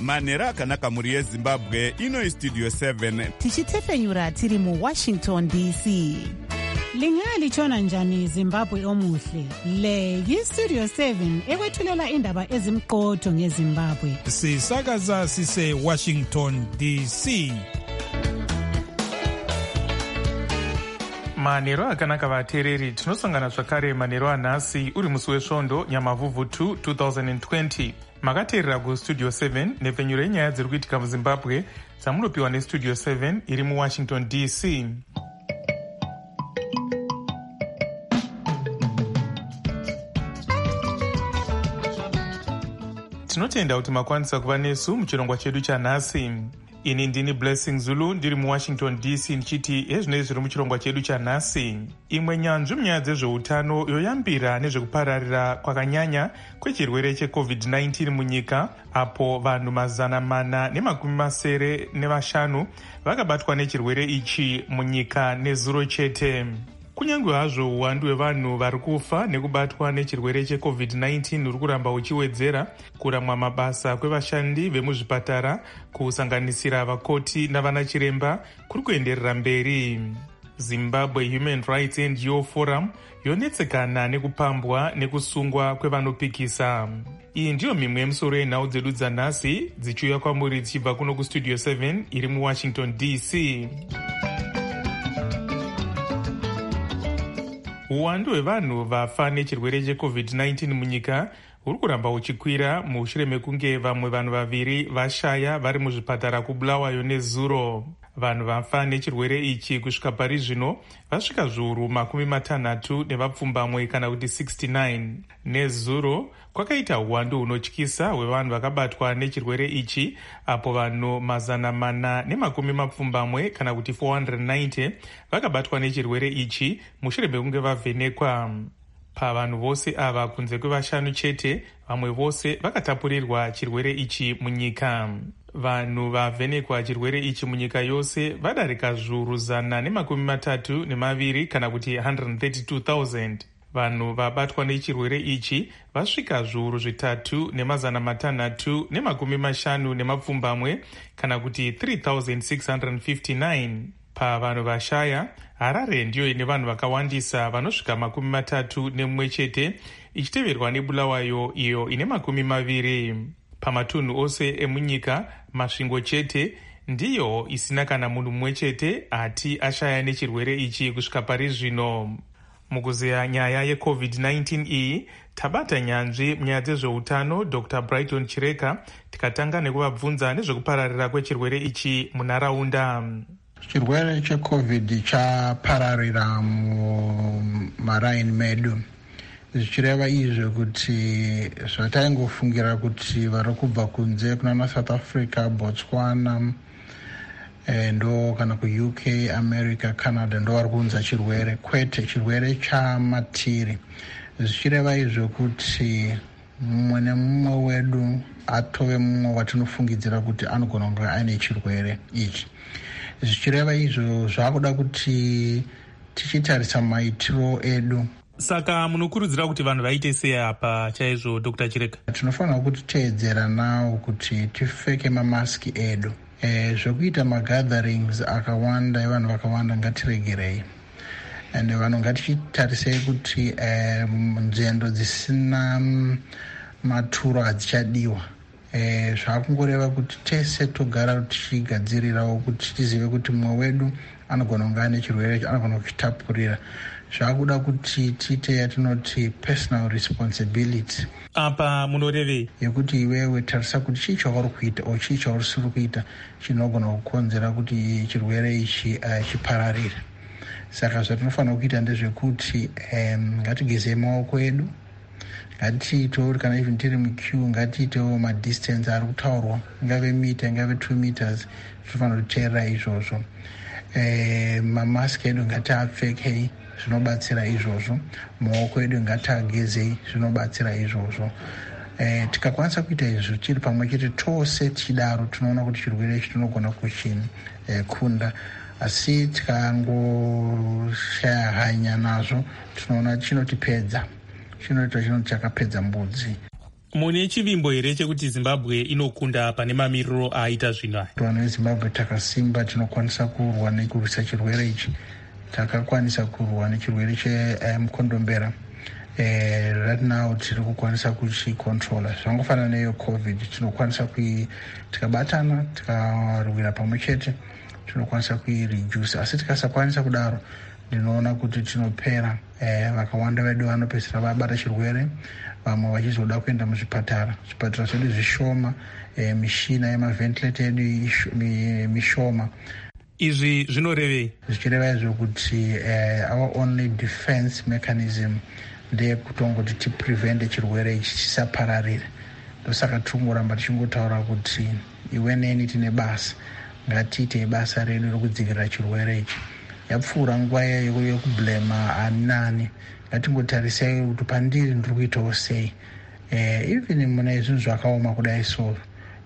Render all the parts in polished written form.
manhero akanaka mhuri yezimbabwe. Ino Studio 7 tichitefenyura tiri muWashington DC. Lingalitshona njani Zimbabwe omuhle? Le yiStudio 7 ekwethulela indaba ezimqotho ngeZimbabwe. Sisakaza sise Washington DC. Manhero akanaka vateereri, tinosangana zvakare manhero anhasi uri musi wesvondo Nyamavhuvhu 2 2020. Makateerera kuStudio 7 nepfenyuro yenyaya dziri kuitika muZimbabwe dzamunopiwa neStudio 7 iri muWashington DC. Tinotenda kuti makwanisa kuva nesu muchirongwa chedu chanhasi. Ini ndini Blessing Zulu ndiri muWashington DC ndichiti ezvinei zviri muchirongwa chedu chanhasi. Imwe nyanzvi munyaya dzezveutano yoyambira nezvekupararira kwakanyanya kwechirwere cheCovid-19 munyika, apo vanhu 495 vakabatwa nechirwere ichi munyika nezuro chete. Kunyange hazvo uwandu hwevanhu vari kufa nekubatwa nechirwere cheCovid-19 uri kuramba uchiwedzera, kuramwa mabasa kwevashandi vemuzvipatara kusanganisira vakoti navanachiremba kuri kuenderera mberi. Zimbabwe Human Rights NGO Forum yonetsekana nekupambwa nekusungwa kwevanopikisa. Iyi ndiyo mimwe yemisoro yenhau dzedu dzanhasi dzichiuya kwamuri dzichibva kuno kuStudio 7 iri muWashington DC. Uwandu hwevanhu vafa nechirwere cheCovid-19 munyika uri kuramba uchikwira mushure mekunge vamwe vanhu vaviri vashaya vari muzvipatara kuBulawayo nezuro. Vanhu vafa nechirwere ichi kusvika pari zvino vasvika zviuru 60 nevapfumbamwe kana kuti 69. Nezuro kwakaita uwandu hunotyisa hwevanhu vakabatwa nechirwere ichi, apo vanhu 420 kana kuti 490 vakabatwa nechirwere ichi mushure mekunge vavhenekwa. Pavanhu vose ava kunze kwevashanu chete, vamwe vose vakatapurirwa chirwere ichi munyika. Vanhu vavhenekwa chirwere ichi munyika yose vadarika zviuru 132 kana kuti 132,000. Vanhu vabatwa nechirwere ichi vasvika zviuru 3,650 kana kuti 3,659. Pavanhu vashaya, Harare ndiyo ine vanhu vakawandisa vanosvika 31 chete, ichiteverwa neBulawayo iyo ine 20. Pamatunhu ose emunyika, masvingo chete ndiyo isina kana munhu mumwe chete ati ashaya nechirwere ichi kusvika pari zvino. Mukuzeya nyaya yeCovid-19 iyi, tabata nyanzvi munyaya dzezveutano Dr. Brighton Chireka tikatanga nekuvabvunza nezvekupararira kwechirwere ichi munharaunda. Chirwere cheCovid chapararira mumaraini medu, zvichireva izvo kuti zvataingofungira kuti vari kubva kunze kunana South Africa, Botswana, ndo kana kuUK, America, Canada ndo vari kuunza chirwere. Kwete, chirwere chamatiri. Zvichireva izvo kuti mumwe nemumwe wedu atove mumwe watinofungidzira kuti anogona kunge aine chirwere ichi. Zvichireva izvo zvakuda kuti tichitarisa maitiro edu. Saka munokurudzira kuti vanhu vaite sei apa chaizvo Dr. Chireka? Tinofanira kuti teedzera nawo kuti tipfeke mamaski edu. Zvokuita magatherings akawanda evanhu vakawanda ngatiregerei. And vanhu ngatichitarisei kuti nzendo dzisina maturo hadzichadiwa. Zvakungoreva kuti tese togara tichigadzirirawo kuti tizive kuti mumwe wedu anogona kunge ane chirwere anogona kuchitapurira. Zvakuda kuti tiite yatinoti personal responsibility. Apa munorevei? Yekuti iwewe tarisa kuti chii chauri kuita o chii chauri usiri kuita chinogona kukonzera kuti chirwere ichi chipararire. Saka zvatinofanira kuita ndezvekuti ngatigezei maoko edu, ngatiitewo kana even tiri muqueue ngatiitewo madistance ari kutaurwa, ingave mita ingave 2 meters, tinofanira kuteerera izvozvo. Mamaski edu ngatiapfekei, zvinobatsira izvozvo. Maoko edu ngatiagezei, zvinobatsira izvozvo. Tikakwanisa kuita izvo tiri pamwe chete tose tichidaro, tinoona kuti chirwere ichi tinogona kuchikunda. Asi tikangoshaya hanya nazvo, tinoona chinotipedza. Chinoti chakapedza mbudzi. mune chivimbo here chekuti Zimbabwe inokunda pane mamiriro aita zvino aya? Vanhu veZimbabwe takasimba, tinokwanisa kurwa nekurwisa chirwere ichi. Takakwanisa kurwa nechirwere chemukondombera. Right now tiri kukwanisa kuchikontrola. Zvangofanana neyo COVID, tinokwanisa tikabatana tikarwira pamwe chete tinokwanisa kuireduce. Asi tikasakwanisa kudaro, ndinoona kuti tinopera. Vakawanda vedu vanopedzisira vabata chirwere, vamwe vachizoda kuenda muzvipatara. Zvipatara zvedu zvishoma, mishina yemavhentileta edu mishoma. Izvi zvinorevei? Zvichireva izvo kuti our only defense mechanism ndeyekutongoti tiprevente chirwere ichi chisapararire. Ndosaka tirikungoramba tichingotaura kuti iwe neni tine basa, ngatiite basa redu rekudzivirira chirwere ichi. Yapfuura nguva yekublema ani nani, ngatingotarisai kuti pandiri ndiri kuitawo sei. Even mune zvinhu zvakaoma kudai so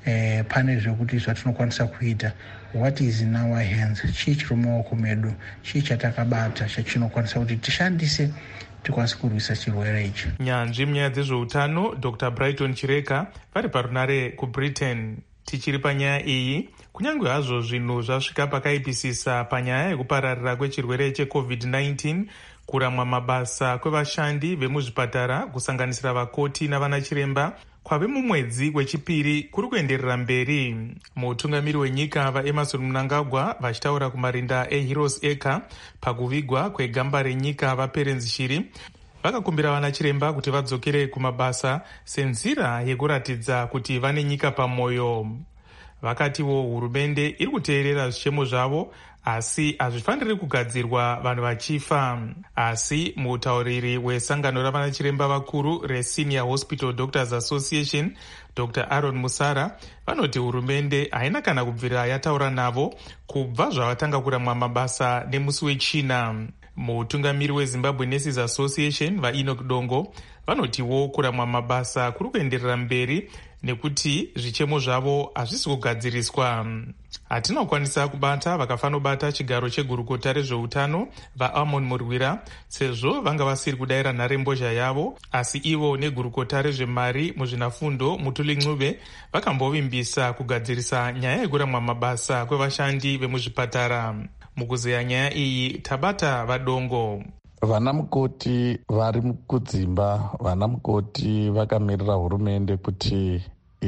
pane zvekuti zvatinokwanisa kuita. What is in our hands? Chii chiri mumaoko medu, chii chatakabata chachinokwanisa kuti tishandise tikwanisa kurwisa chirwere ichi. Nyanzvi munyaya dzezveutano Dr. Brighton Chireka vari parunare kuBritain. Tichiri panyaya iyi, kunyange hazvo zvinhu zvasvika pakaipisisa panyaya yekupararira kwechirwere cheCovid-19, kuramwa mabasa kwevashandi vemuzvipatara kusanganisira vakoti navanachiremba kwave mumwedzi wechipiri kuri kuenderera mberi. Mutungamiri wenyika vaEmmerson Mnangagwa vachitaura kumarinda eHeroes Acre pakuvigwa kwegamba renyika vaPerence Shiri vakakumbira vanachiremba kuti vadzokere kumabasa senzira yekuratidza kuti vane nyika pamwoyo. Vakatiwo hurumende iri kuteerera zvichemo zvavo, asi hazvifaniri kugadzirwa vanhu vachifa. Asi mutauriri wesangano ravanachiremba vakuru reSenior Hospital Doctors Association Dr. Aaron Musara vanoti hurumende haina kana kubvira yataura navo kubva zvavatanga kuramwa mabasa nemusi wechina. Mutungamiri weZimbabwe Nurses Association vaEnoch Dongo vanotiwo kuramwa mabasa kuri kuenderera mberi nekuti zvichemo zvavo hazvisi kugadziriswa. Hatinokwanisa kubata vakafanobata chigaro chegurukota rezveutano vaAmon Murwira sezvo vanga vasiri kudayira nharembozha yavo, asi ivo negurukota rezvemari muzvinafundo Mutuli Ncube vakambovimbisa kugadzirisa nyaya yekuramwa mabasa kwevashandi vemuzvipatara. Mukuzeya nyaya iyi tabata vaDongo. Vana mukoti vari kudzimba, vana mukoti vakamirira hurumende kuti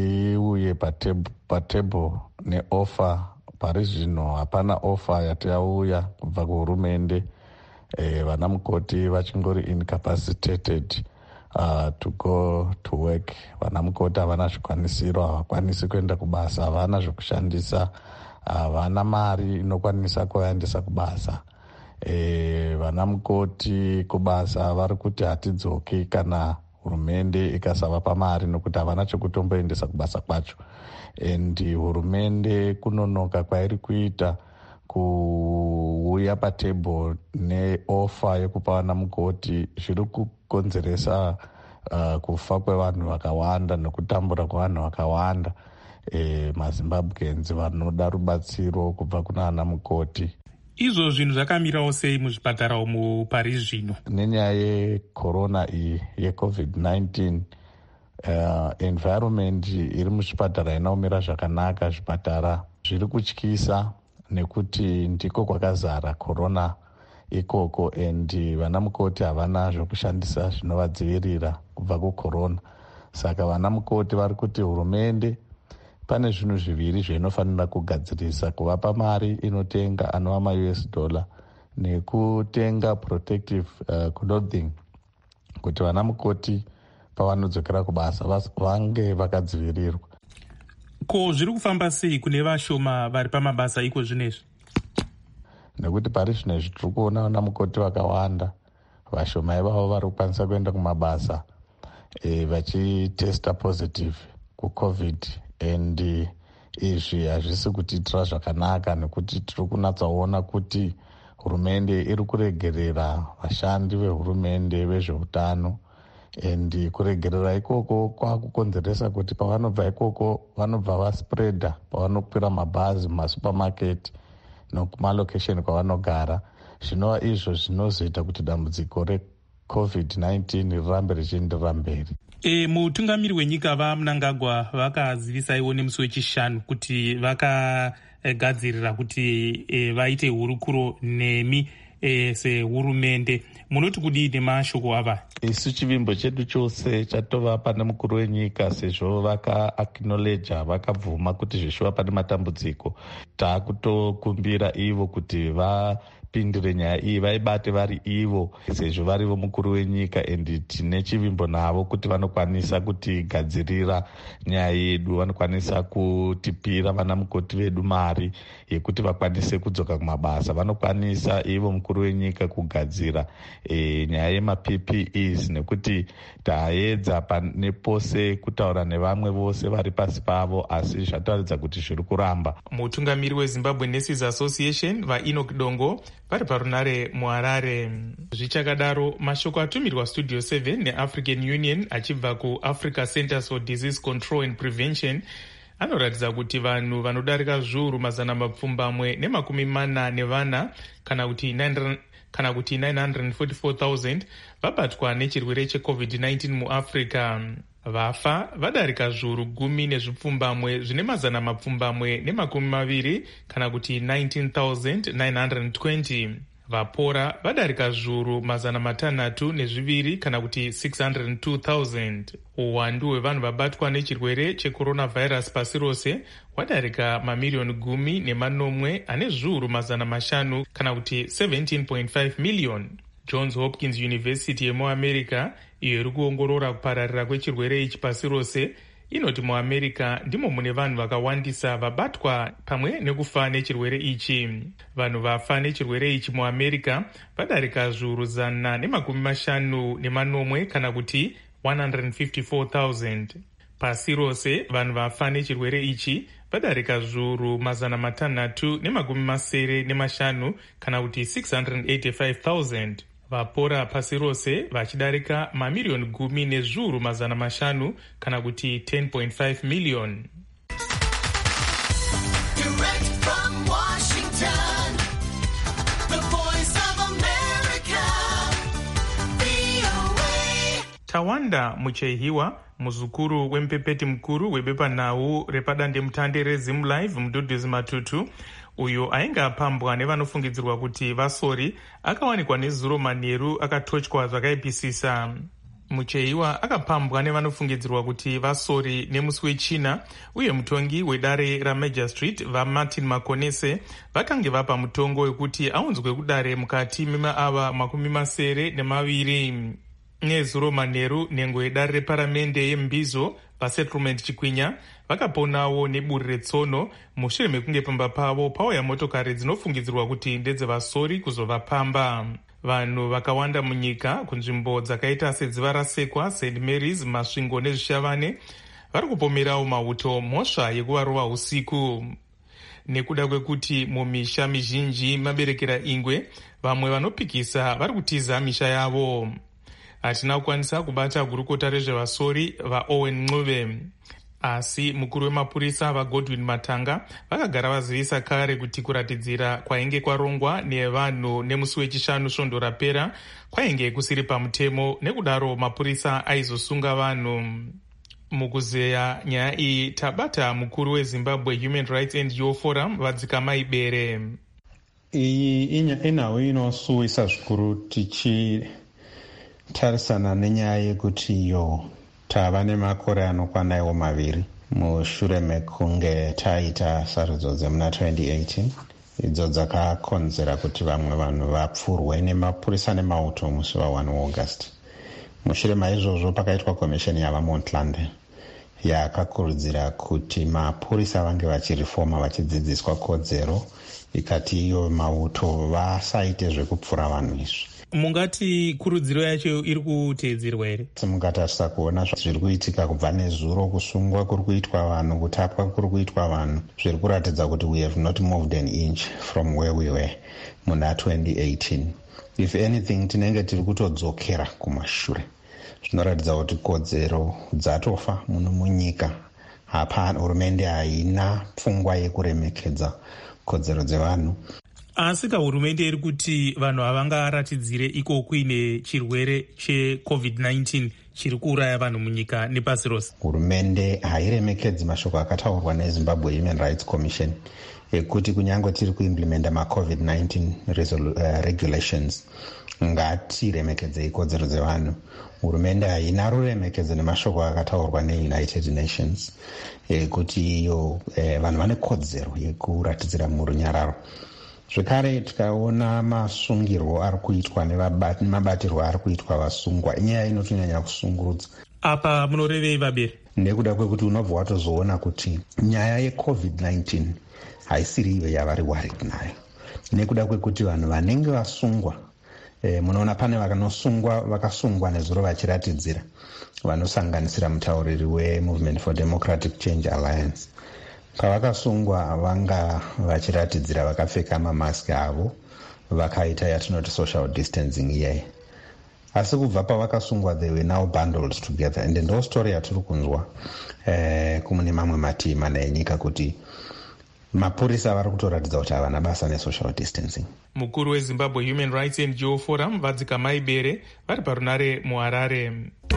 iuye patebho neofa. Pari zvino hapana ofa yati yauya kubva kuhurumende. Vana mukoti vachingori incapacitated to go to work. Vana mukoti havana zvikwanisiro, havakwanisi kuenda kubasa, havana zvekushandisa, havana mari inokwanisa kuvaendesa kubasa. Vana mukoti kubasa vari kuti hatidzoki kana hurumende ikasavapa mari, nokuti havana chekutomboendesa kubasa kwacho. And hurumende kunonoka kwairi kuita kuuya patebho neofa yekupa vana mukoti zviri kukonzeresa kufa kwevanhu vakawanda nekutambura kwevanhu vakawanda. MaZimbabweans vanoda rubatsiro kubva kuna vana mukoti. Izvo zvinhu zvakamirawo sei muzvipatara umu pari zvino? Nenyaya yecorona iyi yeCovid-19, environment iri muzvipatara inaomira zvakanaka. Zvipatara zviri kutyisa nekuti ndiko kwakazara corona ikoko, and vana mukoti havana zvokushandisa zvinovadzivirira kubva kucorona. Saka vana mukoti vari kuti hurumende pane zvinhu zviviri zvainofanira kugadzirisa: kuvapa mari inotenga anova $US nekutenga protective clothing kuti vana mukoti pavanodzokera kubasa vange vakadzivirirwa. Ko zviri kufamba sei kune vashoma vari pamabasa iko zvinezvi? Nekuti pari zvinezvi tiri kuona vana mukoti vakawanda, vashoma ivavo vari kukwanisa kuenda kumabasa vachitesta positive kuCovid. And izvi hazvisi kutiitira zvakanaka, nekuti tiri kunatsaona kuti hurumende iri kuregerera vashandi vehurumende vezveutano, and kuregerera ikoko kwakukonzeresa kuti pavanobva ikoko vanobva vaspreada pavanokwira mabhazi mumasupermarket nokumalokesheni kwavanogara. Zvinova izvo zvinozoita kuti dambudziko covid-19 rirambe richienderera mberi. Mutungamiri wenyika vaMnangagwa vakazivisaiwo nemusi wechishanu kuti vakagadzirira kuti vaite hurukuro nemi sehurumende. Munoti kudii nemashoko ava? Isu chivimbo chedu chose chatova pane mukuru wenyika, sezvo vaka-acknowledge, vakabvuma kuti zvishuva pane matambudziko. Taakutokumbira ivo kuti vapindire nyaya iyi, vaibate vari ivo, sezvo varivo mukuru wenyika, endi tine chivimbo navo kuti vanokwanisa kutigadzirira nyaya yedu, vanokwanisa kutipira vana mukoti vedu mari yekuti vakwanise kudzoka kumabasa, vanokwanisa ivo mukuru wenyika kugadzira nyaya yema-PPEs, nekuti taedza nepose kutaura nevamwe vose vari pasi pavo, asi zvataridza kuti zviri kuramba. Mutungamiri weZimbabwe Nurses Association vaEnoch Dongo vari parunare muHarare. Zvichakadaro, mashoko atumirwa Studio 7 neAfrican Union achibva kuAfrica Centers for Disease Control and Prevention anoratidza kuti vanhu vanodarika zviuru 440 kana kuti 944,000 vabatwa nechirwere cheCovid-19 muAfrica. Vafa vadarika zviuru 10 zvine 120 kana kuti 19,920. Vapora vadarika zviuru 602 kana kuti 602,000. Uwandu hwevanhu vabatwa nechirwere checoronavirus pasi rose hwadarika mamirioni 10 ane zviuru 500 kana kuti 17.5 million. Johns Hopkins University yemuAmerica, iyo iri kuongorora kupararira kwechirwere ichi pasi rose, inoti muAmerica ndimo mune vanhu vakawandisa vabatwa pamwe nekufa nechirwere ichi. Vanhu vafa nechirwere ichi muAmerica vadarika zviuru 150 kana kuti 154,000. Pasi rose vanhu vafa nechirwere ichi vadarika zviuru 675 kana kuti 685,000. Vapora pasi rose vachidarika mamirioni 10 nezviuru 500 kana kuti 10.5 million. Tawanda Muchehiwa, muzukuru wemupepeti mukuru webepanhau repadandemutande reZimLive Mudhudhuzi Matutu, uyo ainge apambwa nevanofungidzirwa kuti vasori, akawanikwa nezuro manheru akatotywa zvakaipisisa. Muchehiwa akapambwa nevanofungidzirwa kuti vasori nemusi wechina, uye mutongi wedare raMajor Street vaMartin Makonese vakange vapa mutongo wekuti aunzwe kudare mukati memaava 72. Nezuro manheru, nhengo yedare reparamende yeMbizo pasettlement Chikwinya vakaponawo neburi retsono mushure mekunge pamba pavo pauya motokari dzinofungidzirwa kuti ndedzevasori kuzovapamba. Vanhu vakawanda munyika kunzvimbo dzakaita sedziva rasekwa, St Mary's, Masvingo nezvishavane vari kupomerawo mauto mhosva yekuvarova usiku. Nekuda kwekuti mumisha mizhinji maberekera ingwe, vamwe vanopikisa vari kutiza misha yavo. Hatina kukwanisa kubata gurukota rezvevasori vaOwen Ncube, asi mukuru wemapurisa vaGodwin Matanga vakagara vazivisa kare kuti kuratidzira kwainge kwarongwa nevanhu nemusi wechishanu svondo rapera kwainge kusiri pamutemo, nekudaro mapurisa aizosunga vanhu. Mukuzeya nyaya iyi tabata mukuru weZimbabwe Human Rights NGO Forum Vadzikamai Bere. Iyi inhau inosuwisa zvikuru tichitarisana nenyaya yekuti iyo tava nemakore anokwanaiwo 2 mushure mekunge taita sarudzo dzemuna 2018 idzo dzakakonzera kuti vamwe vanhu vapfurwe nemapurisa nemauto musi wa1 August. Mushure maizvozvo pakaitwa komisheni yavaMontland yakakurudzira kuti mapurisa vange vachirifoma, vachidzidziswa kodzero, ikati iyo mauto vasaite zvekupfura vanhu izvi. Mungati kurudziro yacho iri kuteedzerwa here? Mungatarisa kuona zviri kuitika kubva nezuro, kusungwa kuri kuitwa vanhu, kutapwa kuri kuitwa vanhu, zviri kuratidza kuti we have not moved an inch from where we were muna 2018. If anything, tinenge tiri kutodzokera kumashure. Zvinoratidza kuti kodzero dzatofa muno munyika. Hapana, hurumende haina pfungwa yekuremekedza kodzero dzevanhu. Asi hurumende iri kuti vanhu havangaratidzire iko kuine chirwere cheCovid-19 chiri kuuraya vanhu munyika nepasi rose. Hurumende hairemekedzi mashoko akataurwa neZimbabwe Human Rights Commission ekuti kunyange tiri kuimplementa maCovid-19 regulations ngatiremekedzei kodzero dzevanhu. Hurumende haina ruremekedzo nemashoko akataurwa neUnited Nations ekuti iyo vanhu vane kodzero yekuratidzira murunyararo. Zvekare tikaona masungirwo ari kuitwa nemabatirwo ari kuitwa vasungwa, inyaya inotonyanya kusungurudza. Apa munorevei Vabere? Nekuda kwekuti unobva watozoona kuti nyaya yeCovid-19 haisiri iyo yavari worried nayo, nekuda kwekuti vanhu vanenge vasungwa, munoona pane vakasungwa nezuro vachiratidzira, vanosanganisira mutauriri weMovement for Democratic Change Alliance. Pavakasungwa vanga vachiratidzira vakapfeka mamaski avo, vakaita yatinoti social distancing iyayi. Asi kubva pavakasungwa they were now bundled together, and ndo story yatiri kunzwa kumune mamwe mativi mana enyika kuti mapurisa vari kutoratidza kuti havana basa nesocial distancing. Mukuru weZimbabwe Human Rights NGO Forum Vadzika Maibere vari parunare muHarare.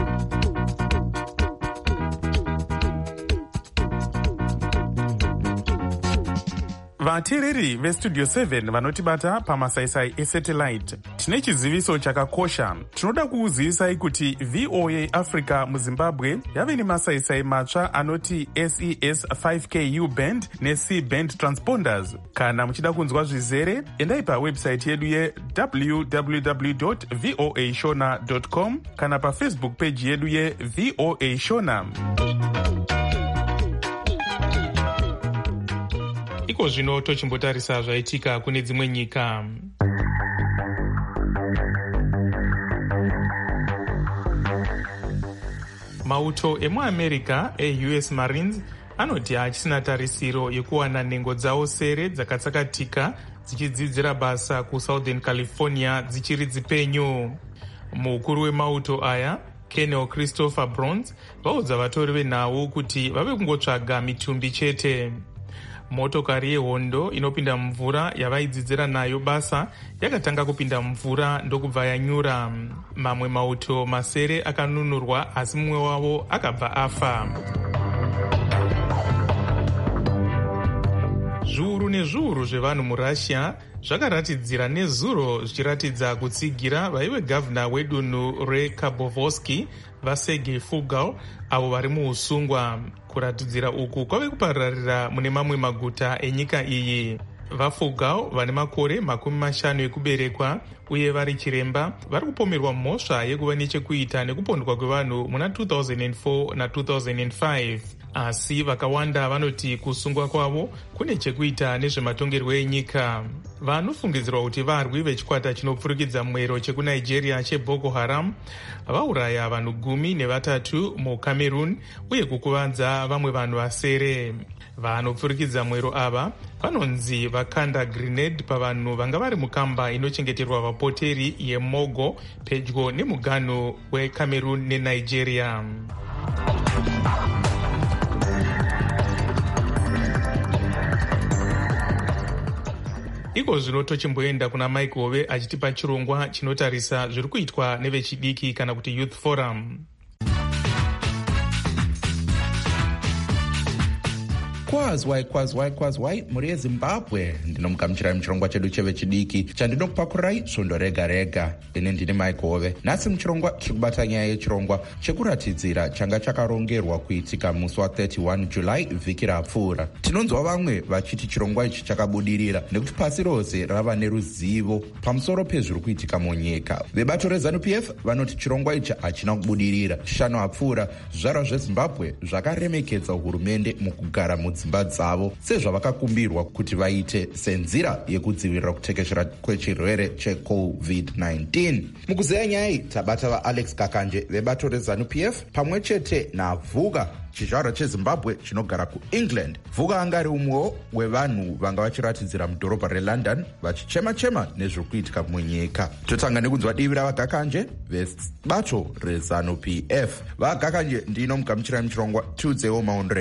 Vateereri veStudio 7 vanotibata pamasaisai esatellite, tine chiziviso chakakosha. Tinoda kukuzivisai kuti VOA Africa muZimbabwe yave nemasaisai matsva anoti SES 5K U-band neC-band transponders. Kana muchida kunzwa zvizere, endai pawebsite yedu www.voashona.com kana paFacebook page yedu yeVOA Shona. Iko zvino tochimbotarisa zvaitika kune dzimwe nyika. Mauto emuAmerica eUS Marines anoti hachisina tarisiro yekuwana nhengo dzavo sere dzakatsakatika dzichidzidzira basa kuSouthern California dzichiri dzipenyu. Mukuru wemauto aya Colonel Christopher Bronze vaudza vatori venhau kuti vave kungotsvaga mitumbi chete. Motokari yehondo inopinda mvura yavaidzidzira nayo basa yakatanga kupinda mvura ndokubva yanyura. Mamwe mauto masere akanunurwa asi mumwe wavo akabva afa. Zviuru nezviuru zvevanhu muRussia zvakaratidzira nezuro zvichiratidza kutsigira vaive gavhuna wedunhu reKhabovsky vaSergei Fugal avo vari muusungwa. Kuratidzira uku kwave kupararira mune mamwe maguta enyika iyi. VaFugal vane makore 50 ekuberekwa uye vari chiremba vari kupomerwa mhosva yekuva nechekuita nekupondwa kwevanhu muna 2004 na2005. Asi vakawanda vanoti kusungwa kwavo kune chekuita nezvematongerwo enyika. Vanofungidzirwa kuti varwi vechikwata chinopfurikidza mwero chekuNigeria cheBoko Haram vauraya vanhu 13 muCameroon uye kukuvadza vamwe vanhu vasere. Vanopfurikidza mwero ava vanonzi vakanda grenade pavanhu vanga vari mukamba inochengeterwa vapoteri yeMogo pedyo nemuganhu weCameroon neNigeria. Iko zvino tochimboenda kuna Mike Hove achitipa chirongwa chinotarisa zviri kuitwa nevechidiki kana kuti Youth Forum. Kwazwai muri yeZimbabwe, ndinomugamuchirai muchirongwa chedu chevechidiki chandinokupakurai svondo rega rega. Ine ndini Mike Hove. Nhasi muchirongwa tiri kubata nyaya yechirongwa chekuratidzira changa chakarongerwa kuitika musi wa31 July vhiki rapfuura. Tinonzwa vamwe vachiti chirongwa ichi chakabudirira nekuti pasi rose rava neruzivo pamusoro pezviri kuitika munyika. Vebato reZANU-PF vanoti chirongwa ichi hachina kubudirira. Shano apfuura zvizvarwa zveZimbabwe zvakaremekedza hurumende mukugara mudzimba dzavo sezvavakakumbirwa kuti vaite senzira yekudzivirira kutekeshera kwechirwere cheCovid-19. Mukuzeya nyaya iyi tabata vaAlex Kakanje vebato reZANU-PF pamwe chete naVhuga chizvarwa cheZimbabwe chinogara kuEngland. Vhuga anga ari umwewo wevanhu vanga vachiratidzira mudhorobha reLondon vachichema-chema nezviri kuitika munyika. Totanga nekunzwa divi ravagakanje vebato reZANU-PF. Vagakanje ndinomugamuchirai muchirongwa, tiudzewo maonero enyu.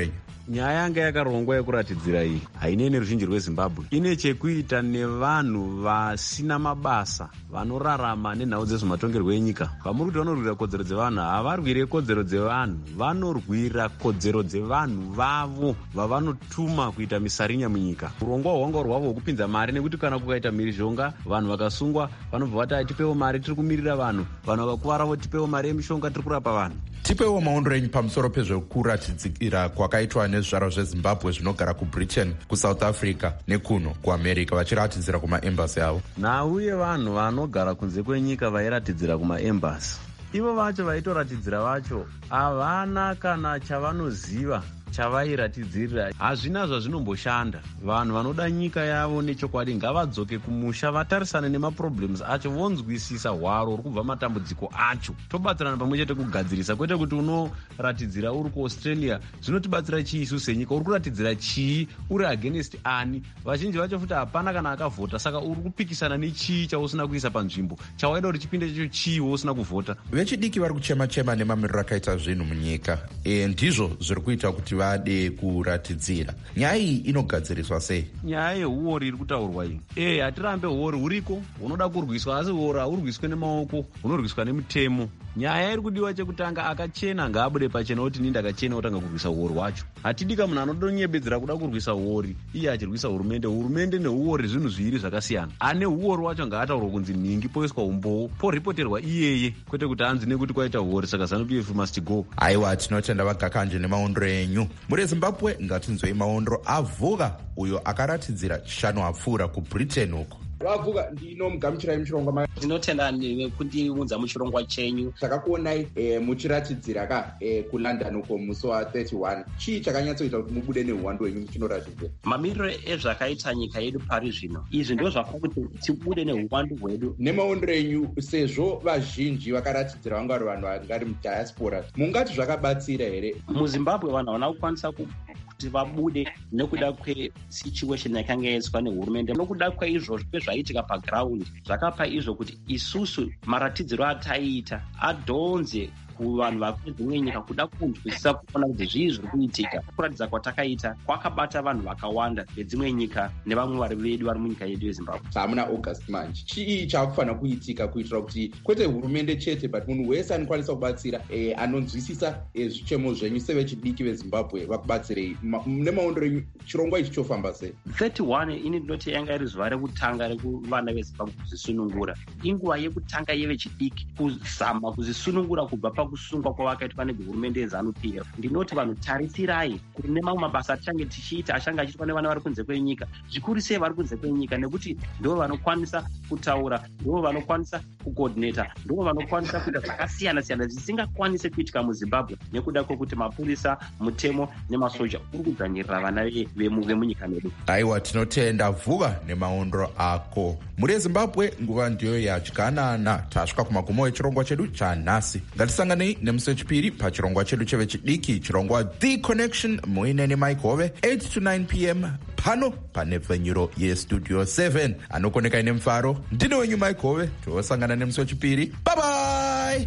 nyaya yanga yakarongwa yekuratidzira iyi haine neruzhinji rwezimbabwe, ine chekuita nevanhu vasina mabasa vanorarama nenhau dzezvematongerwo enyika. Vamuri kuti vanorwira kodzero dzevanhu, havarwire kodzero dzevanhu, vanorwira kodzero dzevanhu vavo vavanotuma kuita misarinya munyika. Urongwa hwanga hwavo hwekupinza mari, nekuti kana kukaita mhirizhonga vanhu vakasungwa vanobva vati atipewo mari, tiri kumirira vanhu vakakuvara votipewo mari yemishonga, tiri kurapa vanhu. Tipewo maondero enyu pamusoro pezvekuratidzira kwakaitwa nezvizvarwa zvezimbabwe zvinogara kubritain, kusouth africa nekuno kuamerica vachiratidzira kumaembasi avo. Nhau yevanhu vanogara kunze kwenyika vairatidzira kumaembasi, ivo vacho vaitoratidzira vacho havana kana chavanoziva chavairatidzirira. Hazvina zvazvinomboshanda. Vanhu vanoda nyika yavo nechokwadi ngavadzoke kumusha, vatarisane nemaproblems acho, vonzwisisa hwaro uri kubva matambudziko acho, tobatsirana pamwe chete kugadzirisa, kwete kuti unoratidzira uri kuaustralia. Zvinotibatsira chii isu senyika? Uri kuratidzira chii? Uri against ani? Vazhinji vacho futi hapana kana akavhota, saka uri kupikisana nechii chausina kuisa panzvimbo? Chawaida kuti chipinde chacho chii wousina kuvhota? Vechidiki vari kuchema-chema nemamiriro akaita zvinhu munyika, ndizvo zviri kuita kuti vade kuratidzira. Nyaya iyi inogadziriswa sei? Nyaya yehuori iri kutaurwa iyi, hatirambe huori huriko hunoda kurwiswa, asi huori haurwiswe nemaoko, hunorwiswa nemutemo. Nyaya iri kudiwa chekutanga, akachena ngaabude pachena, kuti nini ndakachena otanga kurwisa huori hwacho. Hatidika munhu anodonyebedzera kuda kurwisa huori iye achirwisa hurumende. Hurumende nehuori zvinhu zviviri zvakasiyana. Ane huori wacho ngaataurwa kunzi nhingi, poiswa umbowo, poripoterwa iyeye, kwete kuti anzi nekuti kwaita huori saka ZANU-PF must go. Aiwa, tinotenda Vagakanje nemaondero enyu. Muri Zimbabwe ngatinzwei maondero avhuga uyo akaratidzira chishanu apfuura kubritain uko. Vavuga ndinomugamuchirai muchirongwa. Ndinotenda nekundiudza muchirongwa chenyu. Takakuonai muchiratidzira kuLondon uko musi wa31. Chii chakanyatsoita kuti mubude neuwandu hwenyu muchinoratidzira? Mamiriro ezvakaita nyika yedu pari zvino, izvi ndio zvakaita kuti tibude neuwandu hwedu. Nemaondero enyu, sezvo vazhinji vakaratidzira vanga vari vanhu vangari mudiaspora, mungati zvakabatsira here? MuZimbabwe vanhu havana kukwanisa kuti vabude nekuda kwesituation yakanga yaiswa nehurumende, nokuda kwaizvozvo kwezvaiitika paground zvakapa izvo kuti isusu maratidziro ataiita adhonze kuvanhu vakuzvimwe nyika kuda kunzwisisa kuona kuti zvii zviri kuitika. Kuratidza kwatakaita kwakabata vanhu vakawanda vedzimwe nyika nevamwe vari vedu vari munyika yedu yeZimbabwe. Hamuna August manje, chii chakufanira kuitika kuitira kuti kwete hurumende chete but munhu wese anokwanisa kubatsira anonzwisisa zvichemo zvenyu sevechidiki veZimbabwe vakubatsirei? Nemaondero enyu chirongwa ichi chofamba sei? 31 ini ndinoti yanga iri zuva rekutanga rekuvana veZimbabwe kuzisunungura. Inguva yekutanga yevechidiki kuzama kuzisunungura kubva pakusungwa kwavakaitwa nehurumende yeZANU-PF. Ndinoti vanhu tarisirai kuti nemamwe mabasa atichange tichiita achange achiitwa nevana vari kunze kwenyika, zvikuru sei vari kunze kwenyika, nekuti ndivo vanokwanisa kutaura, ndivo vanokwanisa kucoordinata, ndivo vanokwanisa kuita zvakasiyana-siyana zvisingakwanise kuitika muZimbabwe nekuda kwekuti mapurisa, mutemo nemasoja uri kudzvanyirira vana vemunyika medu. Aiwa, tinotenda Vuga nemaondero ako. Muri Zimbabwe nguva ndiyo yadyanana. Tasvika kumagumo echirongwa chedu chanhasi. Ngatisanganei nemusi wechipiri pachirongwa chedu chevechidiki, chirongwa The Connection, muine neMike Hove, 8 to 9 p.m. pano panepfenyuro yestudio 7. Anokoneka ine mufaro, ndine wenyu Mike Hove. Tosangana nemusi wechipiri. Bye bye.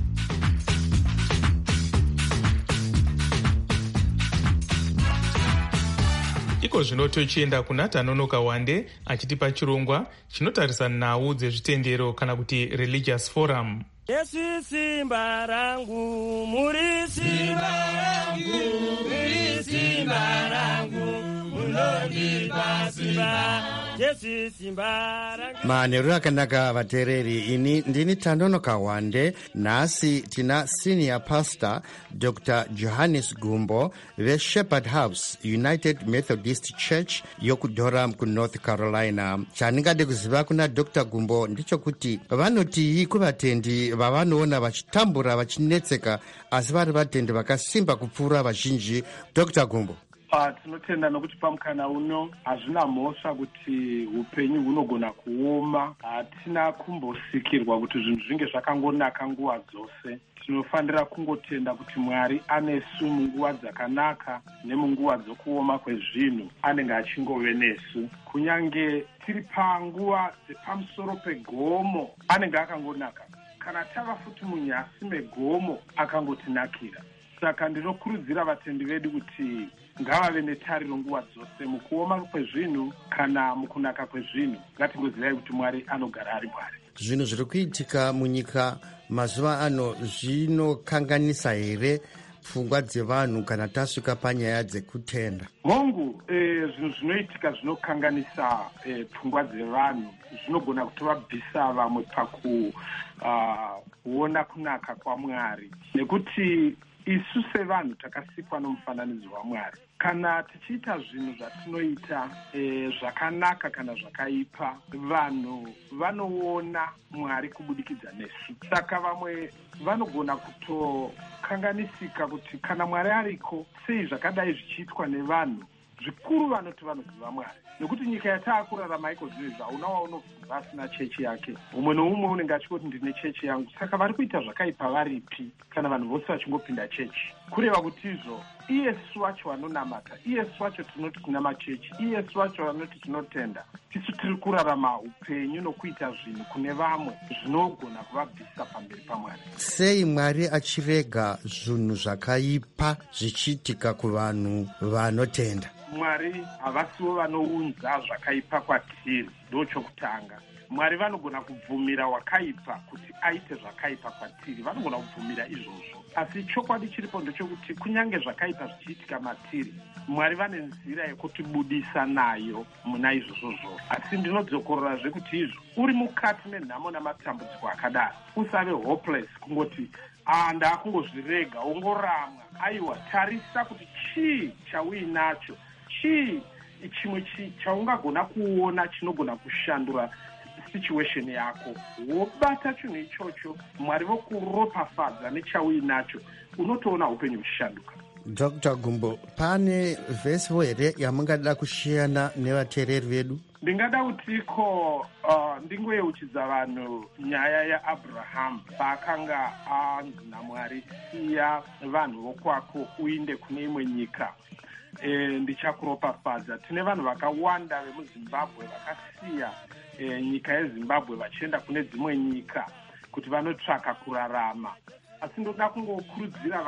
Iko zvino tochienda kuna Tanonoka Wande achitipa chirongwa chinotarisa nhau dzezvitendero kana kuti religious forum. Yesu simba rangu, muri simba rangu, muri simba rangu, munondipa simba. Yesu simba rangu. Manheru akanaka vateereri, ini ndini Tanonoka Wande. Nhasi tina senior pastor Dr. Johannes Gumbo veShepherd House United Methodist Church yokuDurham kuNorth Carolina. Chandingade kuziva kuna Dr. Gumbo ndichokuti vanoti kuvatendi vavanoona vachitambura vachinetseka asi vari vatendi vakasimba kupfuura vazhinji. Dr. Gumbo. Tinotenda nokuti pamukana uno hazvina mhosva kuti upenyu hunogona kuoma. Hatina kumbosikirwa kuti zvinhu zvinge zvakangonaka nguva dzose. Tinofanira kungotenda kuti Mwari anesu munguva dzakanaka nemunguva dzokuoma kwezvinhu anenge achingove nesu. Kunyange tiri panguva dzepamusoro pegomo anenge akangonaka. Kana tava futi munyasi megomo akangotinakira. Saka ndinokurudzira vatendi vedu kuti ngavave netariro nguva dzose mukuoma kwezvinhu kana mukunaka kwezvinhu. Ngatingozivai kuti Mwari anogara ari Mwari. Zvinhu zviri kuitika munyika mazuva ano zvinokanganisa here pfungwa dzevanhu kana tasvika panyaya dzekutenda? Hongu, zvinhu zvinoitika zvinokanganisa pfungwa dzevanhu, zvinogona kutovabvisa vamwe pakuona kunaka kwaMwari, nekuti isu sevanhu takasikwa nomufananidzo waMwari. Kana tichiita zvinhu zvatinoita zvakanaka kana zvakaipa, vanhu vanoona Mwari kubudikidza nesu. Saka vamwe vanogona kutokanganisika kuti kana Mwari ariko, sei zvakadai zvichiitwa nevanhu. Zvikuru vanoti vanoziva Mwari, nekuti nyika yataakurarama iko zvinhu zvauna waunobva asina chechi yake. Umwe noumwe unenge achikoti ndine chechi yangu. Saka vari kuita zvakaipa varipi kana vanhu vose vachingopinda chechi? Kureva kuti izvo iyesu wacho vanonamata, iyesu wacho tinoti kuna machechi, iyesu wacho vanoti tinotenda, tisu tiri kurarama upenyu nokuita zvinhu kune vamwe zvinogona kuvabvisa pamberi paMwari. Sei Mwari achirega zvinhu zvakaipa zvichiitika kuvanhu vanotenda? Mwari havasiwo vanounza zvakaipa kwatiri, ndochokutanga. Mwari vanogona kubvumira wakaipa kuti aite zvakaipa kwatiri, vanogona kubvumira izvozvo. Asi chokwadi chiripo ndechokuti kunyange zvakaipa zvichiitika matiri, Mwari vane nzira yekutibudisa nayo muna izvozvo. Asi ndinodzokorora zvekuti izvo uri mukati menhamo namatambudziko akadaro, usave hopeless kungoti ndakungozvirega, ungoramwa. Aiwa, tarisa kuti chii chauinacho, chii chimwe chaungagona kuona chinogona kushandura situation yako. Wobata chinhu ichocho, Mwari vokuropafadza nechauinacho, unotoona upenyu uchishanduka. Dr. Gumbo, pane vhesiwo here yamungada kushiyana nevateereri vedu? Ndingada kutiko ndingoyeuchidza vanhu nyaya yaAbhurahama paakanga anzi naMwari, siya vanhu vokwako uinde kune imwe nyika, ndichakuropafadza. Tine vanhu vakawanda vemuZimbabwe vakasiya nyika yeZimbabwe vachienda kune dzimwe nyika kuti vanotsvaka kurarama. Asi ndoda kungokurudzira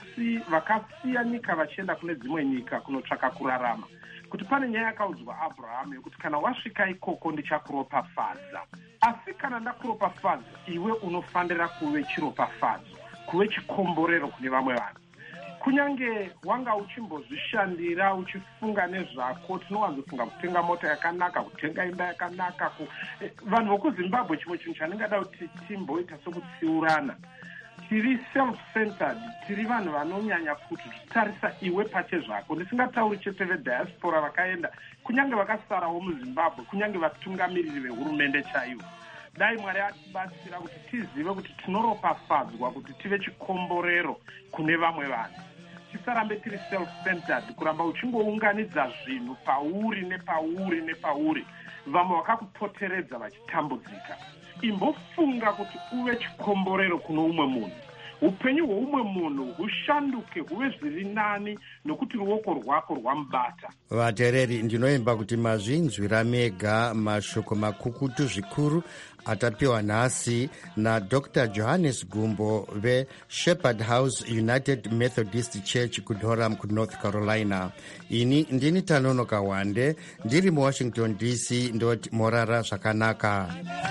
vakasiya nyika vachienda kune dzimwe nyika kunotsvaka kurarama, kuti pane nyaya yakaudzwa Abhurahama yokuti kana wasvika ikoko ndichakuropafadza. Asi kana ndakuropafadza, iwe unofanira kuve chiropafadzo, kuve chikomborero kune vamwe vanhu. Kunyange wanga uchimbozvishandira uchifunga nezvako, tinowanzofunga kutenga mota yakanaka, kutenga imba yakanaka. Vanhu vokuZimbabwe, chimwe chinhu chandingada kuti timboita sokutsiurana, tiri self-centered, tiri vanhu vanonyanya kuti tarisa iwe pache zvako. Ndisingatauri chete vediaspora vakaenda, kunyange vakasarawo muZimbabwe, kunyange vatungamiriri vehurumende chaivo. Dai Mwari atibatsira kuti tizive kuti tinoropafadzwa, kuti tive chikomborero kune vamwe vanhu. Tisarambe tiri self-centered, kuramba uchingounganidza zvinhu pauri nepauri nepauri, vamwe vakakupoteredza vachitambudzika. Imbofunga kuti uve chikomborero kuno umwe munhu. Upenyu hwoumwe munhu hushanduke huve zviri nani nokuti ruoko rwako rwamubata. Vateereri, ndinoimba kuti mazvinzwira mega mashoko makukutu zvikuru atapiwa nhasi naDr. Johannes Gumbo veShepherd House United Methodist Church kuDurham kuNorth Carolina. Ini ndini Tanonoka Wande, ndiri muWashington DC, ndoti morara zvakanaka.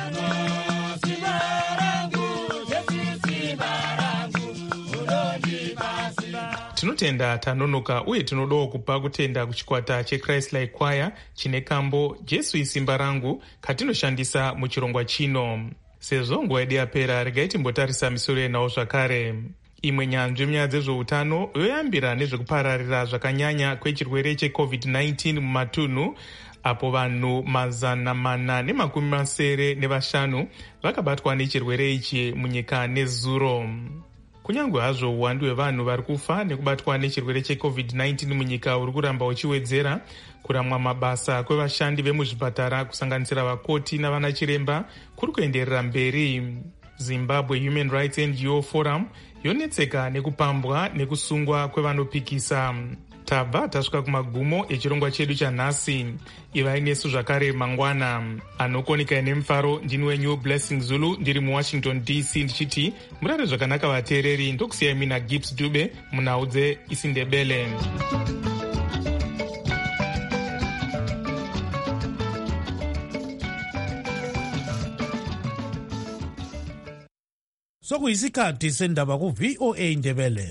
Tinotenda Tanonoka uye tinodawo kupa kutenda kuchikwata cheChrist-like Choir chine kambo Jesu isimba rangu katinoshandisa muchirongwa chino. Sezvo nguva yedu yapera, regai timbotarisa misoro yenawo zvakare. Imwe nyanzvi munyaya dzezveutano yoyambira nezvekupararira zvakanyanya kwechirwere cheCovid-19 mumatunhu, apo vanhu 495 vakabatwa nechirwere ichi munyika nezuro. Kunyange hazvo uwandu hwevanhu vari kufa nekubatwa nechirwere cheCovid-19 munyika uri kuramba uchiwedzera, kuramwa mabasa kwevashandi vemuzvipatara kusanganisira vakoti navanachiremba kuri kuenderera mberi. Zimbabwe Human Rights NGO Forum yonetseka nekupambwa nekusungwa kwevanopikisa. Tabva tasvika kumagumo echirongwa chedu chanhasi. Ivai nesu zvakare mangwana. Anokonika nemufaro ndini wenyu Blessing Zulu, ndiri muWashington DC ndichiti murare zvakanaka vateereri. Ndokusiyai mina Gibbs Dube munhau dzeIsindebele. sokuyisikhathi sendaba ku-VOA Ndebele.